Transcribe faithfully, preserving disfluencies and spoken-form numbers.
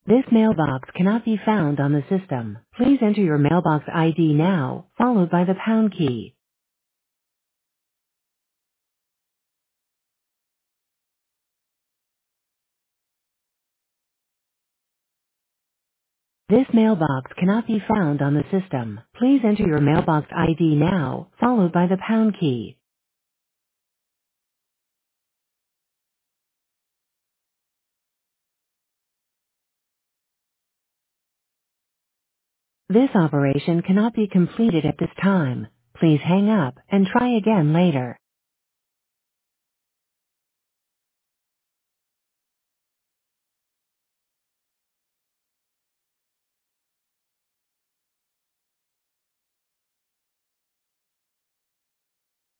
This mailbox cannot be found on the system. Please enter your mailbox I D now, followed by the pound key. This mailbox cannot be found on the system. Please enter your mailbox I D now, followed by the pound key. This operation cannot be completed at this time. Please hang up and try again later.